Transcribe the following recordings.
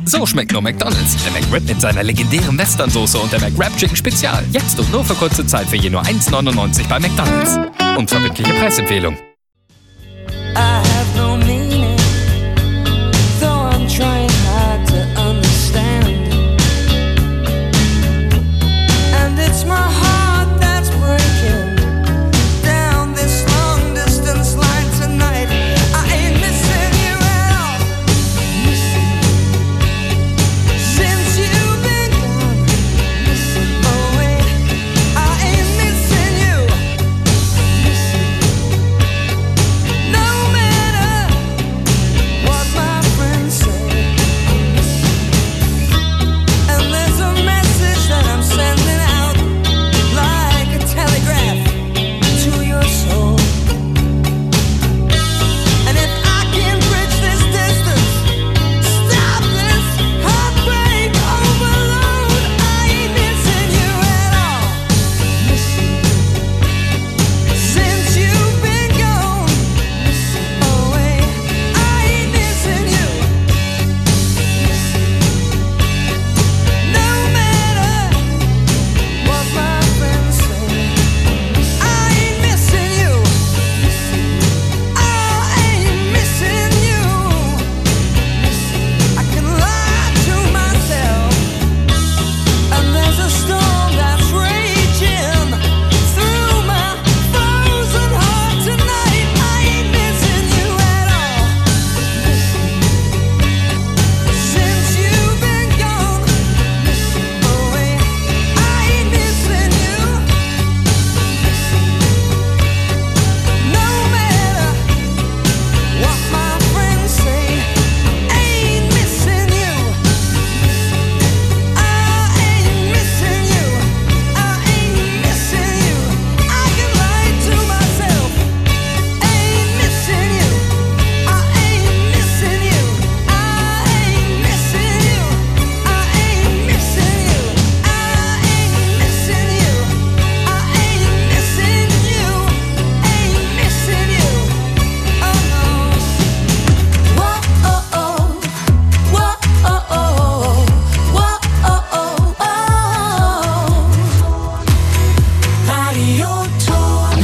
So schmeckt nur McDonald's. Der McRib mit seiner legendären Western-Soße und der McWrap Chicken Spezial. Jetzt und nur für kurze Zeit für je nur 1,99 bei McDonald's. Unverbindliche Preisempfehlung. I have no meaning, though I'm trying hard to understand. And it's my heart that's breaking down this long distance line tonight. I ain't missing you at all. Since you've been gone, oh wait, I ain't missing you. No matter what my friends say. And there's a message that I'm sending out like a telegraph to your soul. And if I can bridge this distance, stop this heartbreak overload, I ain't missing you at all. Since you've been gone, oh wait, I ain't missing you. No matter what my friends say, I ain't missing you. I ain't missing you. I can lie to myself, and there's a storm that's raging through my frozen heart tonight. I ain't missing you at all. Since you've been gone, oh wait, I ain't missing you. No matter what my friends say, I ain't missing you. I ain't missing you. I ain't missing you. I can lie to myself. Ain't missing you. I ain't missing you. I ain't missing you. I ain't missing you. I ain't missing you. I ain't missing you. Ain't missing you. Oh no. Whoa oh oh. Whoa oh oh. Whoa oh oh oh. Radio Tone.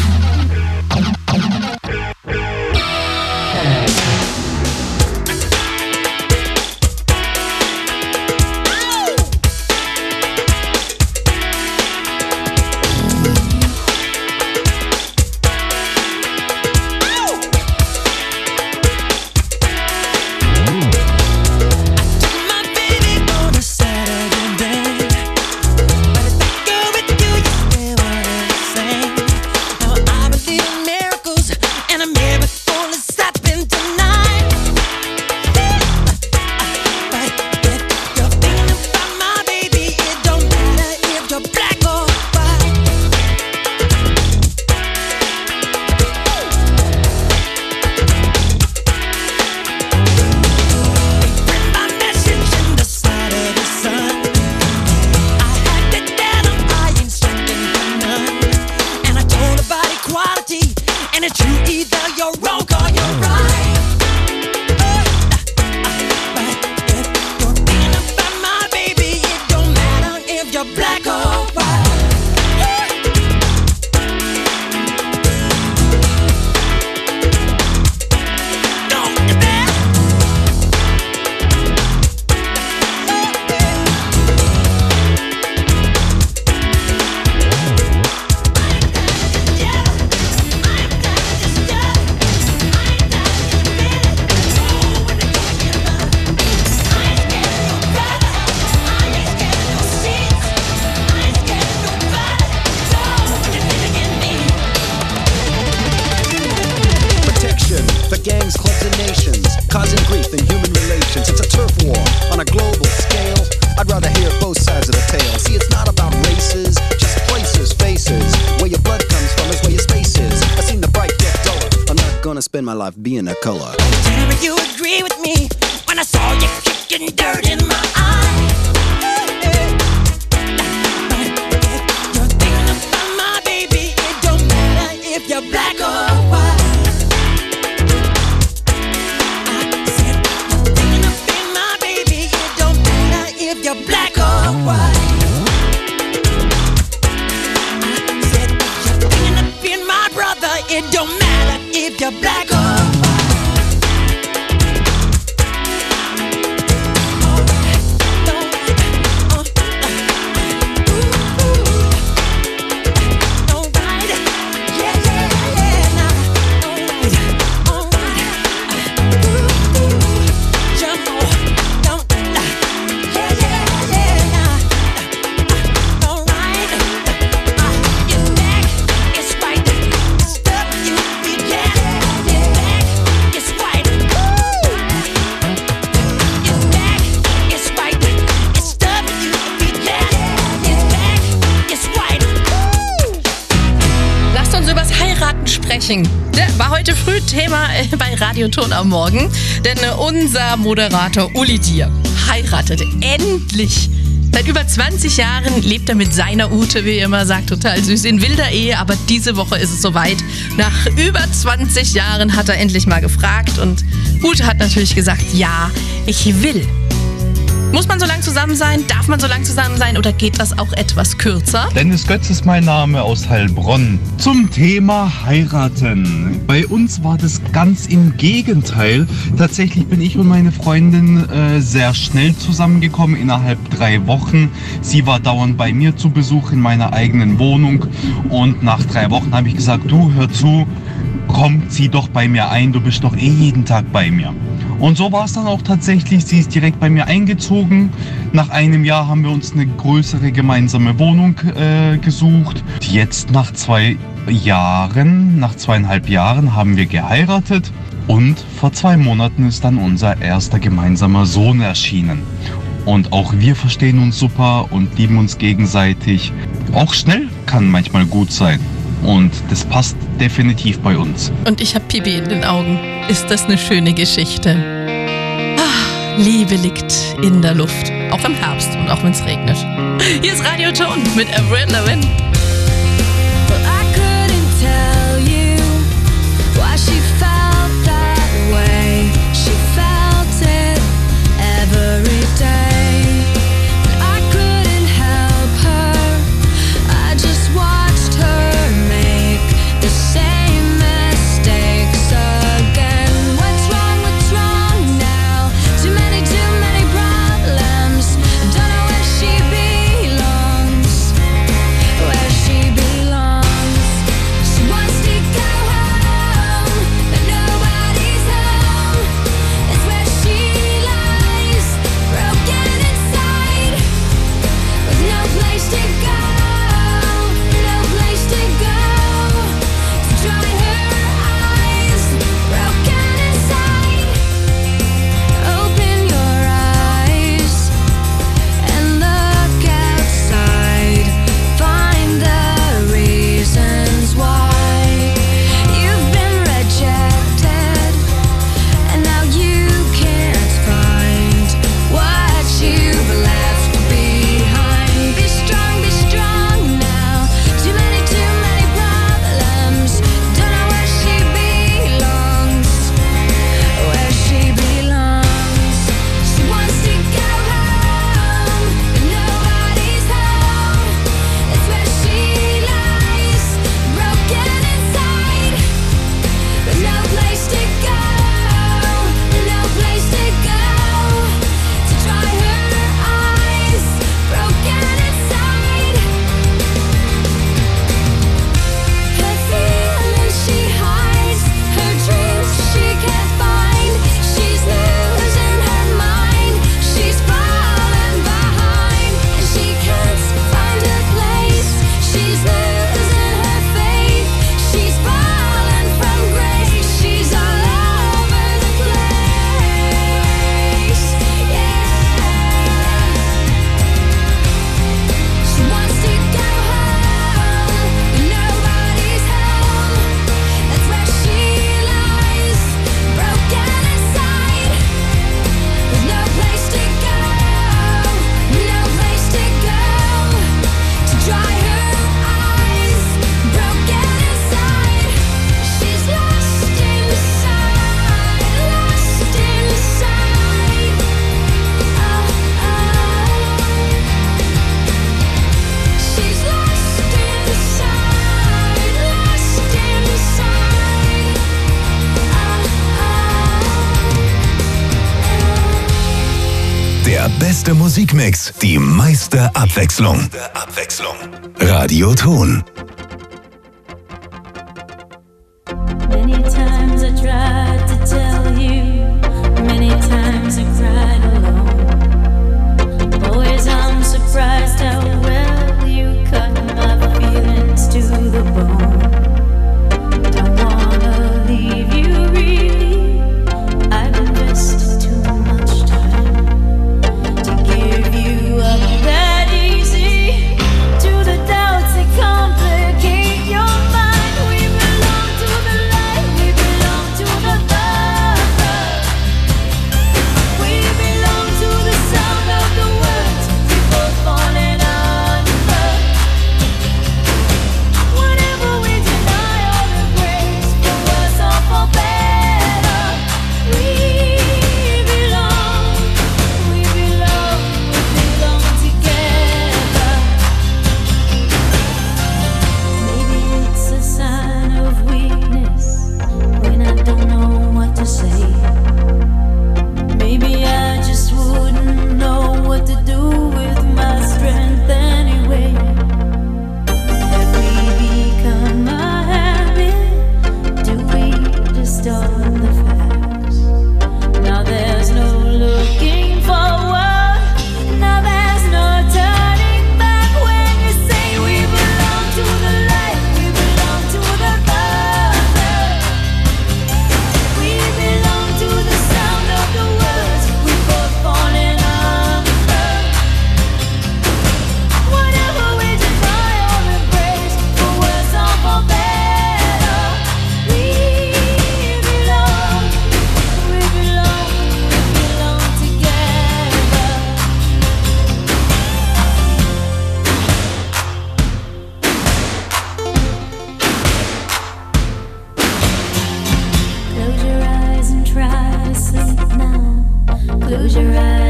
My baby on a Saturday, but if I go with you, you stay what I say. Now I believe in miracles, and a miracle is happening tonight. But if you're thinking about my baby, it don't matter if you're black or white. Print my message in the side of the sun. I had to tell 'em I ain't searching for none. And I told about equality, and it's true, either you're wrong or you're right. But if you're thinking about my baby, it don't matter if you're black or white. Don't you dare. Protection for gangs, clubs, and nations, causing grief in human relations. It's a turf war on a global scale. I'd rather hear both sides of the tale. See, it's not about races, just places, faces. Where your blood comes from is where your space is. I've seen the bright get duller. I'm not gonna spend my life being a color. Tell me you agree with me when I saw you kicking dirt in my eye. But if you're thinking about my baby, it don't matter if you're black or white. I said you're thinking about my baby, it don't Pärchen. War heute früh Thema bei Radio Ton am Morgen, denn unser Moderator Uli Dier heiratete endlich. Seit über 20 Jahren lebt er mit seiner Ute, wie er immer sagt, total süß, in wilder Ehe. Aber diese Woche ist es soweit. Nach über 20 Jahren hat er endlich mal gefragt und Ute hat natürlich gesagt, ja, ich will. Muss man so lang zusammen sein? Darf man so lang zusammen sein? Oder geht das auch etwas kürzer? Dennis Götz ist mein Name aus Heilbronn. Zum Thema heiraten. Bei uns war das ganz im Gegenteil. Tatsächlich bin ich und meine Freundin sehr schnell zusammengekommen, innerhalb 3 Wochen. Sie war dauernd bei mir zu Besuch in meiner eigenen Wohnung. Und nach 3 Wochen habe ich gesagt, du, hör zu, komm, zieh doch bei mir ein, du bist doch jeden Tag bei mir. Und so war es dann auch tatsächlich. Sie ist direkt bei mir eingezogen. Nach einem Jahr haben wir uns eine größere gemeinsame Wohnung gesucht. Jetzt nach 2,5 Jahren haben wir geheiratet. Und vor 2 Monaten ist dann unser erster gemeinsamer Sohn erschienen. Und auch wir verstehen uns super und lieben uns gegenseitig. Auch schnell kann manchmal gut sein. Und das passt definitiv bei uns. Und ich habe Pipi in den Augen. Ist das eine schöne Geschichte? Liebe liegt in der Luft. Auch im Herbst und auch wenn es regnet. Hier ist Radio Ton mit Avril Lavigne. Well, I couldn't tell you why she felt that way. She felt it every day. And I couldn't help her. I just watched her make the same mistakes again. What's wrong now? Too many problems. Don't know where she belongs. Where she belongs. She wants to go home, but nobody's home. It's where she lies, broken inside, with no place to go, no place to go. To dry her eyes, broken inside. Open your eyes and look outside. Find the reasons why you've been rejected, and now you can't find what you've left behind. Be strong now. Too many problems. Don't know where she belongs. Where she belongs. She wants to go home, but nobody's home. It's where she lies, broken inside, with no place to go, no place to go. To dry her eyes, broken inside. Her feelings she hides, her dreams she can't find. She's losing her mind, she's falling behind, and she can't find her place. She's losing her faith, she's falling from grace. She's all over the place, yeah. She wants to go home, but nobody's home. That's where she lies, broken inside, with no place to go, no place to go. To dry her eyes, broken inside. She's lost inside, lost inside. She's lost inside, lost inside. Der beste Musikmix, die meiste Abwechslung. Radio Ton. Many times I tried to tell you, many times I cried alone. Always I'm surprised how well you cut my feelings to the bone. Don't wanna leave you really, I've invested too much time to give you up that easy. To the doubts that complicate your mind, we belong to the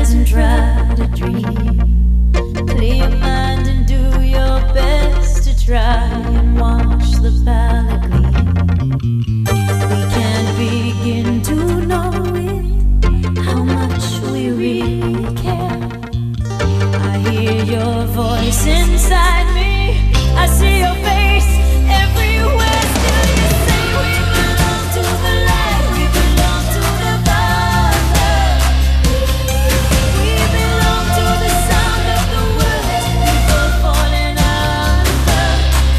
eyes and try to dream. Clear your mind and do your best to try and wash the palate clean. We can't begin to know it, how much we really care. I hear your voice inside me, I see your face everywhere. Still you say we belong to the light, we belong to the Father. We belong to the sound of the words people falling under.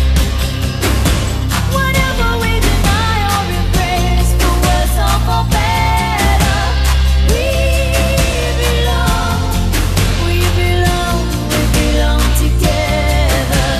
Whatever we deny or embrace, for worse or for better, we belong together.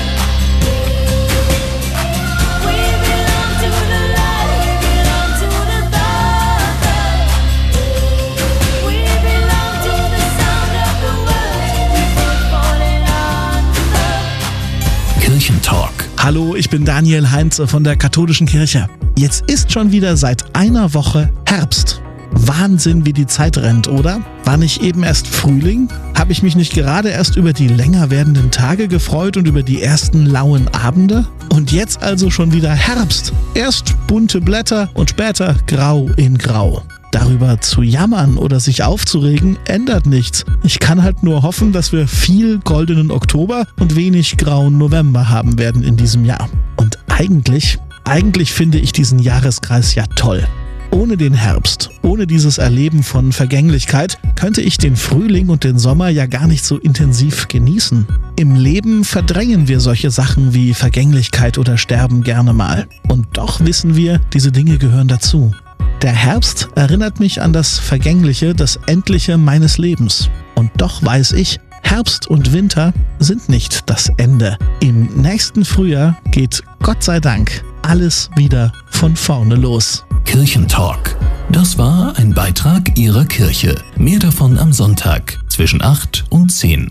We belong to the light, we belong to the Father. We belong to the sound of the words people falling under. Kirchentalk. Hallo, ich bin Daniel Heinze von der Katholischen Kirche. Jetzt ist schon wieder seit einer Woche Herbst. Wahnsinn, wie die Zeit rennt, oder? War nicht eben erst Frühling? Habe ich mich nicht gerade erst über die länger werdenden Tage gefreut und über die ersten lauen Abende? Und jetzt also schon wieder Herbst. Erst bunte Blätter und später grau in grau. Darüber zu jammern oder sich aufzuregen, ändert nichts. Ich kann halt nur hoffen, dass wir viel goldenen Oktober und wenig grauen November haben werden in diesem Jahr. Und eigentlich finde ich diesen Jahreskreis ja toll. Ohne den Herbst, ohne dieses Erleben von Vergänglichkeit, könnte ich den Frühling und den Sommer ja gar nicht so intensiv genießen. Im Leben verdrängen wir solche Sachen wie Vergänglichkeit oder Sterben gerne mal. Und doch wissen wir, diese Dinge gehören dazu. Der Herbst erinnert mich an das Vergängliche, das Endliche meines Lebens. Und doch weiß ich, Herbst und Winter sind nicht das Ende. Im nächsten Frühjahr geht, Gott sei Dank, alles wieder von vorne los. Kirchentalk. Das war ein Beitrag Ihrer Kirche. Mehr davon am Sonntag zwischen 8 und 10.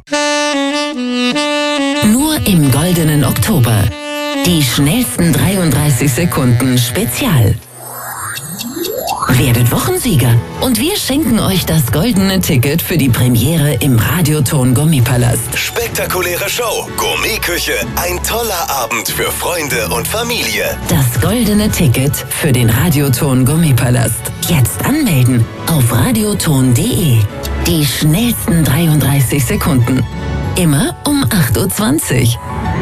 Nur im goldenen Oktober. Die schnellsten 33 Sekunden Spezial. Werdet Wochensieger und wir schenken euch das goldene Ticket für die Premiere im Radioton Gummipalast. Spektakuläre Show, Gourmetküche, ein toller Abend für Freunde und Familie. Das goldene Ticket für den Radioton Gummipalast. Jetzt anmelden auf radioton.de. Die schnellsten 33 Sekunden. Immer um 8.20 Uhr.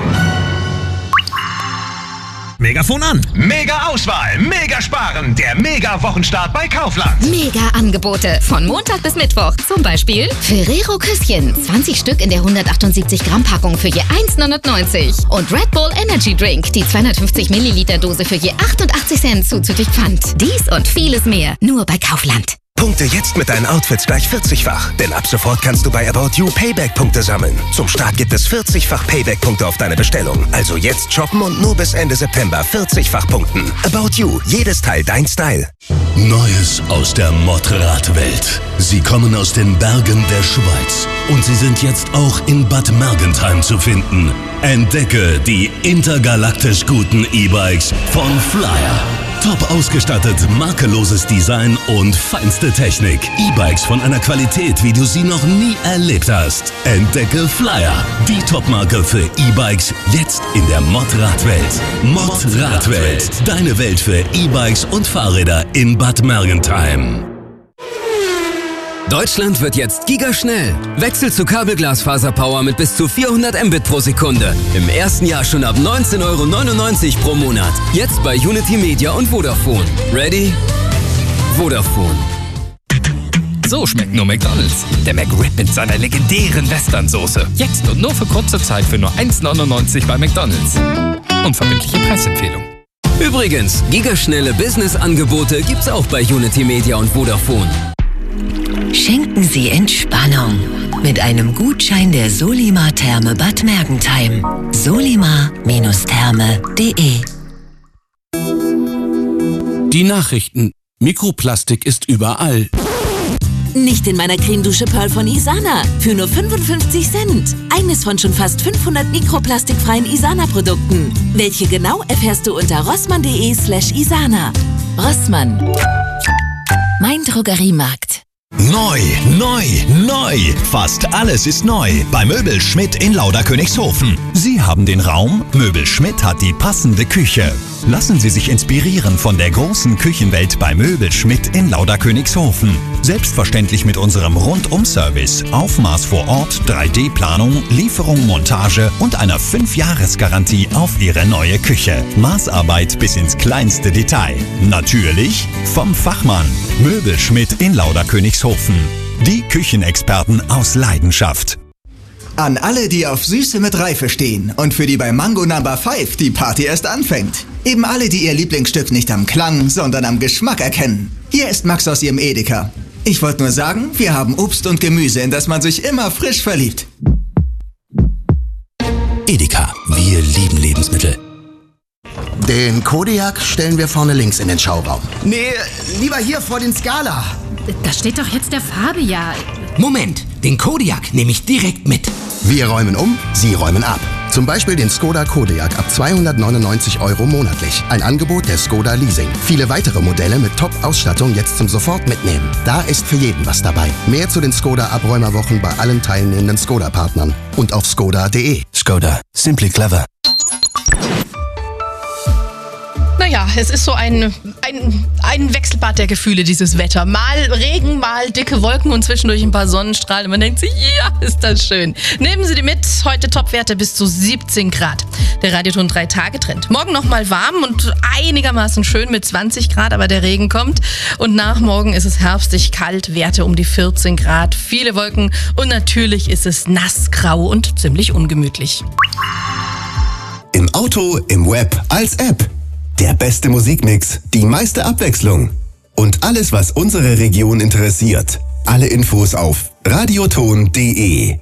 Megafon an. Mega Auswahl, mega sparen, der Mega-Wochenstart bei Kaufland. Mega Angebote von Montag bis Mittwoch. Zum Beispiel Ferrero Küsschen, 20 Stück in der 178 Gramm Packung für je 1,99. Und Red Bull Energy Drink, die 250 Milliliter Dose für je 88 Cent zuzüglich Pfand. Dies und vieles mehr, nur bei Kaufland. Punkte jetzt mit deinen Outfits gleich 40-fach. Denn ab sofort kannst du bei About You Payback-Punkte sammeln. Zum Start gibt es 40-fach Payback-Punkte auf deine Bestellung. Also jetzt shoppen und nur bis Ende September 40-fach punkten. About You, jedes Teil dein Style. Neues aus der Motorradwelt. Sie kommen aus den Bergen der Schweiz. Und sie sind jetzt auch in Bad Mergentheim zu finden. Entdecke die intergalaktisch guten E-Bikes von Flyer. Top ausgestattet, makelloses Design und feinste Technik. E-Bikes von einer Qualität, wie du sie noch nie erlebt hast. Entdecke Flyer, die Topmarke für E-Bikes, jetzt in der Mod-Radwelt. Mod-Radwelt, deine Welt für E-Bikes und Fahrräder in Bad Mergentheim. Deutschland wird jetzt gigaschnell. Wechsel zu Kabelglasfaserpower mit bis zu 400 Mbit pro Sekunde. Im ersten Jahr schon ab 19,99 € pro Monat. Jetzt bei Unity Media und Vodafone. Ready? Vodafone. So schmeckt nur McDonald's. Der McRib mit seiner legendären Western-Soße. Jetzt und nur für kurze Zeit für nur 1,99 € bei McDonald's. Unverbindliche Preisempfehlung. Übrigens, gigaschnelle Business-Angebote gibt's auch bei Unity Media und Vodafone. Schenken Sie Entspannung mit einem Gutschein der Solima Therme Bad Mergentheim. solima-therme.de. Die Nachrichten. Mikroplastik ist überall. Nicht in meiner Cremedusche Pearl von Isana. Für nur 55 Cent. Eines von schon fast 500 mikroplastikfreien Isana-Produkten. Welche genau erfährst du unter rossmann.de/Isana. Rossmann. Mein Drogeriemarkt. Neu, neu, neu. Fast alles ist neu bei Möbel Schmidt in Lauderkönigshofen. Sie haben den Raum, Möbel Schmidt hat die passende Küche. Lassen Sie sich inspirieren von der großen Küchenwelt bei Möbel Schmidt in Lauderkönigshofen. Selbstverständlich mit unserem Rundum-Service, Aufmaß vor Ort, 3D-Planung, Lieferung, Montage und einer 5-Jahres-Garantie auf Ihre neue Küche. Maßarbeit bis ins kleinste Detail. Natürlich vom Fachmann. Möbel Schmidt in Lauderkönigshofen. Die Küchenexperten aus Leidenschaft. An alle, die auf Süße mit Reife stehen und für die bei Mango No. 5 die Party erst anfängt. Eben alle, die ihr Lieblingsstück nicht am Klang, sondern am Geschmack erkennen. Hier ist Max aus Ihrem Edeka. Ich wollte nur sagen, wir haben Obst und Gemüse, in das man sich immer frisch verliebt. Edeka, wir lieben Lebensmittel. Den Kodiak stellen wir vorne links in den Schauraum. Nee, lieber hier vor den Scala. Da steht doch jetzt der Fabia. Moment, den Kodiak nehme ich direkt mit. Wir räumen um, Sie räumen ab. Zum Beispiel den Skoda Kodiaq ab 299 € monatlich. Ein Angebot der Skoda Leasing. Viele weitere Modelle mit Top-Ausstattung jetzt zum Sofort mitnehmen. Da ist für jeden was dabei. Mehr zu den Skoda Abräumerwochen bei allen teilnehmenden Skoda-Partnern. Und auf skoda.de. Skoda. Simply clever. Naja, es ist so ein Wechselbad der Gefühle, dieses Wetter. Mal Regen, mal dicke Wolken und zwischendurch ein paar Sonnenstrahlen. Und man denkt sich, ja, ist das schön. Nehmen Sie die mit. Heute Topwerte bis zu 17 Grad. Der Radioton 3-Tage-Trend. Morgen nochmal warm und einigermaßen schön mit 20 Grad, aber der Regen kommt. Und nach morgen ist es herbstig kalt, Werte um die 14 Grad. Viele Wolken und natürlich ist es nass, grau und ziemlich ungemütlich. Im Auto, im Web, als App. Der beste Musikmix, die meiste Abwechslung und alles, was unsere Region interessiert. Alle Infos auf radioton.de.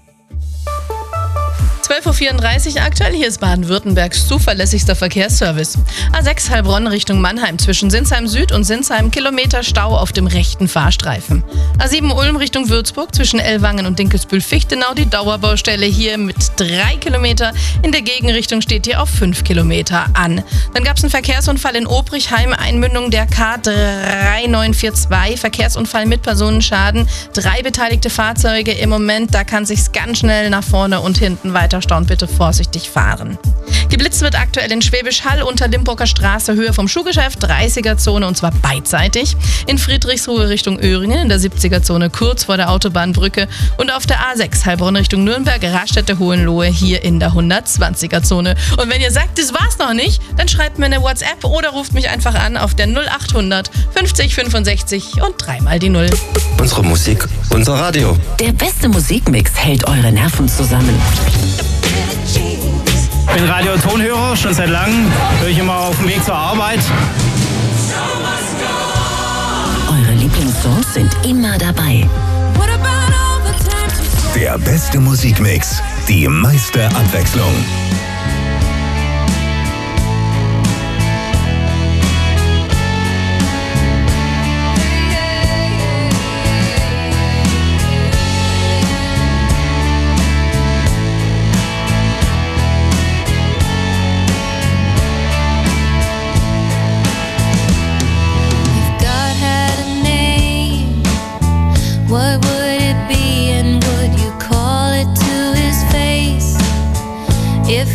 12.34 Uhr aktuell, hier ist Baden-Württembergs zuverlässigster Verkehrsservice. A6 Heilbronn Richtung Mannheim zwischen Sinsheim Süd und Sinsheim Kilometer Stau auf dem rechten Fahrstreifen. A7 Ulm Richtung Würzburg zwischen Ellwangen und Dinkelsbühl-Fichtenau die Dauerbaustelle hier mit 3 Kilometer. In der Gegenrichtung steht hier auf 5 Kilometer an. Dann gab es einen Verkehrsunfall in Obrichheim, Einmündung der K3942, Verkehrsunfall mit Personenschaden. 3 beteiligte Fahrzeuge im Moment, da kann sich's ganz schnell nach vorne und hinten weiter stauen, bitte vorsichtig fahren. Geblitzt wird aktuell in Schwäbisch Hall unter Limburger Straße, Höhe vom Schuhgeschäft, 30er-Zone und zwar beidseitig. In Friedrichsruhe Richtung Öhringen, in der 70er-Zone kurz vor der Autobahnbrücke und auf der A6 Heilbronn Richtung Nürnberg, Raststätte Hohenlohe hier in der 120er-Zone. Und wenn ihr sagt, das war's noch nicht, dann schreibt mir eine WhatsApp oder ruft mich einfach an auf der 0800 50 65 und 3 mal die 0. Unsere Musik, unser Radio. Der beste Musikmix hält eure Nerven zusammen. Ich bin Radio-Tonhörer, schon seit langem. Höre ich immer auf dem Weg zur Arbeit. Eure Lieblingssongs sind immer dabei. Der beste Musikmix, die meiste Abwechslung. What would it be and would you call it to his face if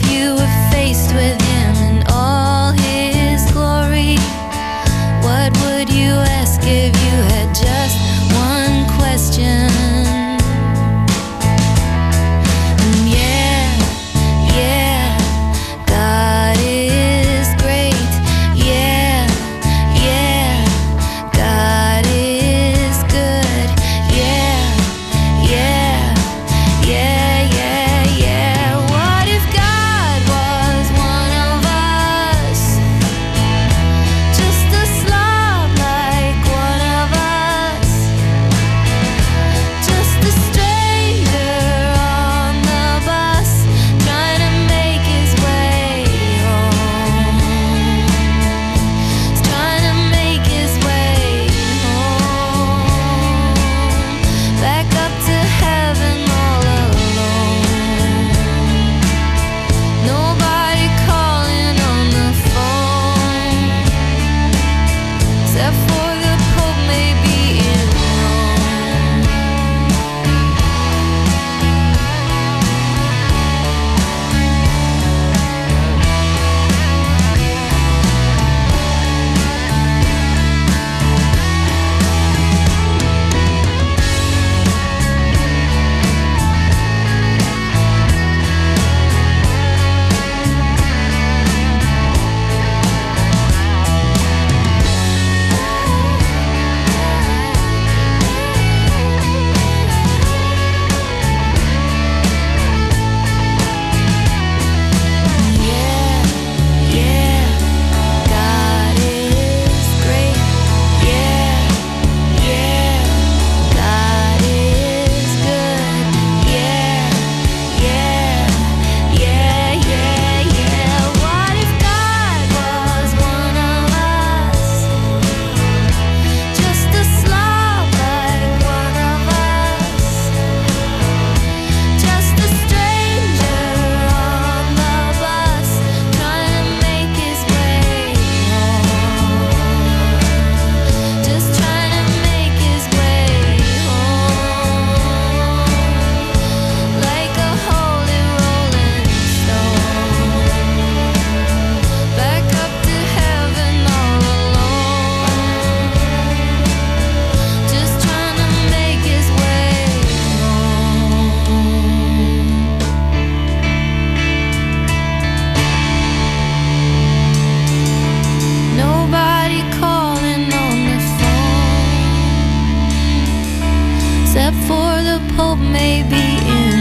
may be in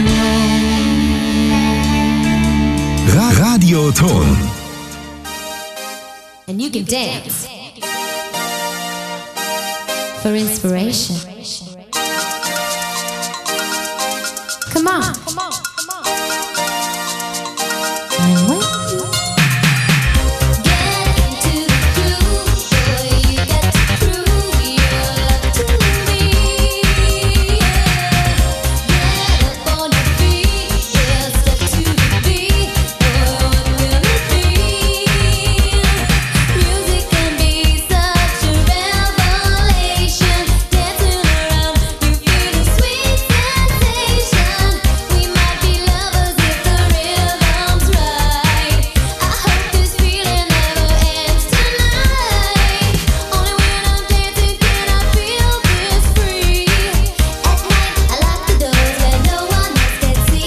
Rome. Radioton. And you can dance for inspiration. Come on.